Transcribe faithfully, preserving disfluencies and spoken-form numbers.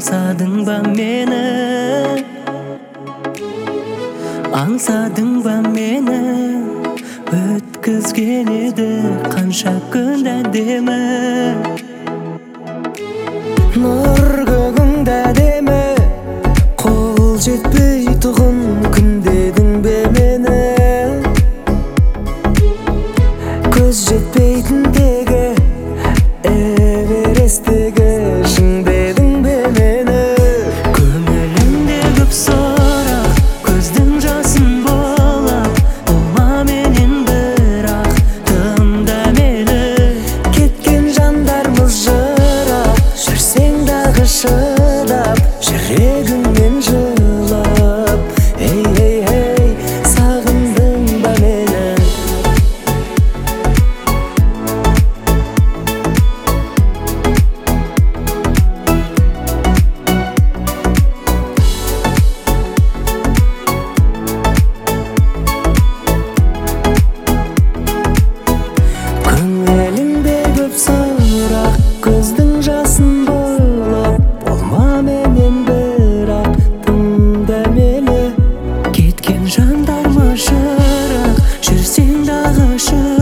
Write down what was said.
аңсадың ба мені, аңсадың ба мені? Өткізген еді қанша күн әдемі, нұр көгіңді әдемі, қол жетпей тұғын күндедің бе мені? Көз жетпейтін тегі эвересттегі шыңдедің бе мені? Көңілімде көп сұрақ, көздің жасын болап, болма менен бірақ тыңда мені. Кеткен жандармыз жырақ, жүрсең дағы шыдап, жүрегіңмен жылап. Ей, ей, ей, сағындың ба мені? Көңіліңде көп сұрақ, көздің жасын болып, болма менен бірақ тыңда мені. Кеткен жандармыз жырақ, жүрсең дағы шыдап.